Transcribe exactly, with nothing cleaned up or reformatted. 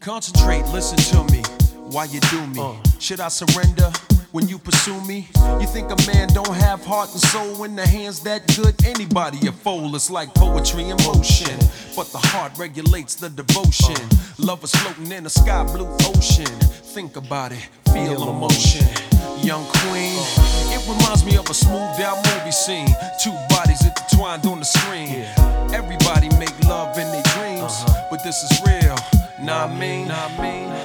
Concentrate, listen to me while you do me. Uh. Should I surrender when you pursue me? You think a man don't have heart and soul in the hands that good? Anybody a fool, it's like poetry in motion. But the heart regulates the devotion. Love is floating in a sky blue ocean. Think about it, feel emotion. Young queen, it reminds me of a smoothed out movie scene. Two bodies intertwined on the screen. Everybody make love in their dreams, but this is real, nah I mean, nah I mean.